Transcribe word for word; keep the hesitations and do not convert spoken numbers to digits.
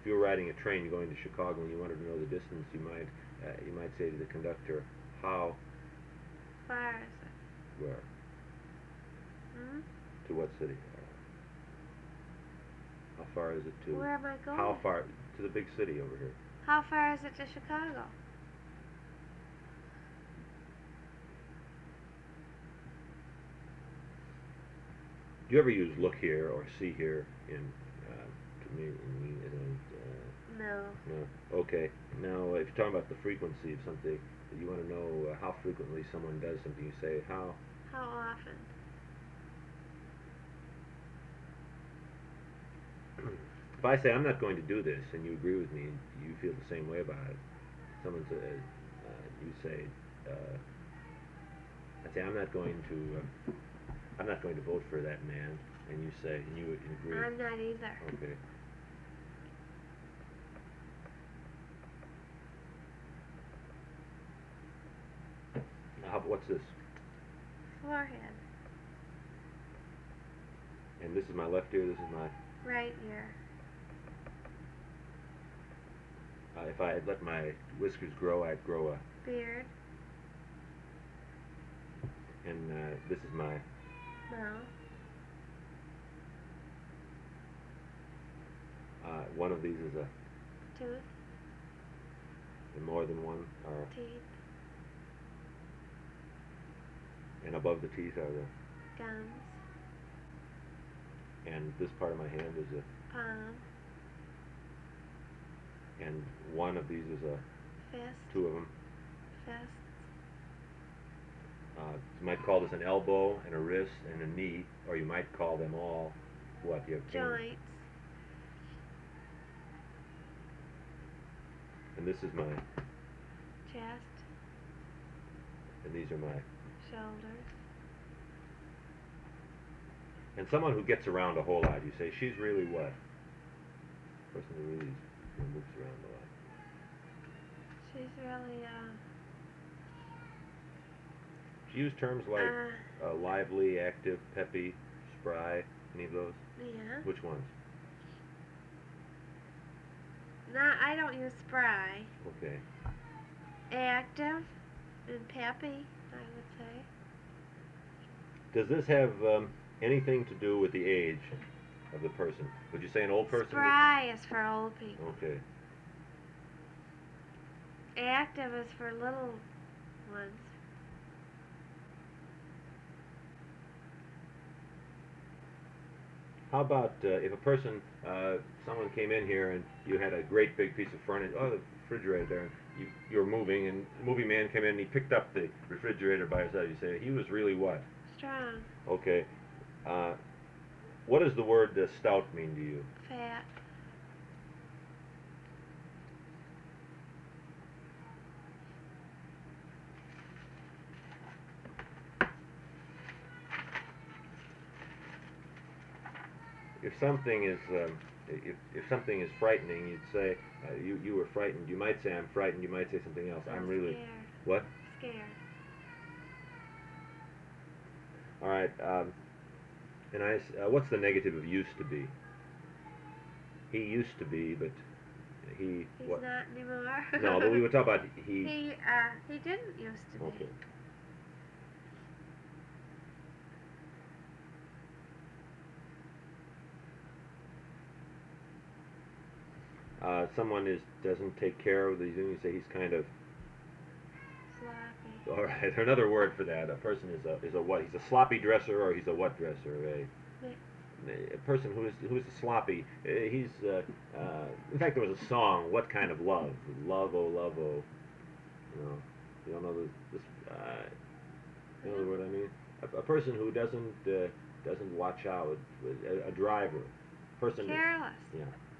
if you were riding a train going to Chicago and you wanted to know the distance, you might uh, you might say to the conductor, how far is it? where Hmm? to what city? How far is it to? Where am I going? How far to the big city over here? How far is it to Chicago? Do you ever use look here or see here in uh, to me? In, in, uh, No. no. Okay. Now, if you're talking about the frequency of something, you want to know uh, how frequently someone does something. You say how. How often? If I say I'm not going to do this, and you agree with me, and you feel the same way about it, someone says, uh, you say, uh, I say I'm not going to, uh, I'm not going to vote for that man, and you say, and you agree. I'm not either. Okay. Now, how, what's this? Forehead. And this is my left ear. This is my. Right ear. Uh, if I had let my whiskers grow, I'd grow a. Beard. And uh, this is my. Mouth. Uh, one of these is a. Tooth. And more than one are. Teeth. And above the teeth are the. Gums. And this part of my hand is a. Palm. And one of these is a. Fist. Two of them. Fists. Uh, you might call this an elbow and a wrist and a knee, or you might call them all what? You have Joints. And this is my. Chest. And these are my. Shoulders. And someone who gets around a whole lot, you say, she's really what? Person who really you know, moves around a lot. She's really, uh... She used terms like Uh, uh, lively, active, peppy, spry. Any of those? yeah. Which ones? Not, I don't use spry. Okay. Active and peppy, I would say. Does this have um, anything to do with the age of the person? Would you say an old person? Spry is for old people. Okay. Active is for little ones. How about uh, if a person, uh, someone came in here and you had a great big piece of furniture, oh, the refrigerator there, and you, you were moving, and the movie man came in and he picked up the refrigerator by himself. You say, he was really what? Strong. Okay. Uh, what does the word uh, stout mean to you? Fat. If something is um, if, if something is frightening, you'd say uh, you you were frightened. You might say I'm frightened. You might say something else. I'm, I'm really scared. what? Scared. All right. Um, and I uh, what's the negative of used to be? He used to be, but he He's what? not anymore. No, but we would talk about he. He, uh, he didn't used to be. Okay. Uh, someone is doesn't take care of these. You say he's kind of. Sloppy. All right. Another word for that. A person is a is a what? He's a sloppy dresser, or he's a what dresser? A, a person who is who is sloppy. Uh, he's. Uh, uh, in fact, there was a song. What kind of love? Love, oh, love, oh. You know. You don't know this. this uh, you know the word I mean? A, a person who doesn't uh, doesn't watch out. A, a driver. Person. Careless. Yeah.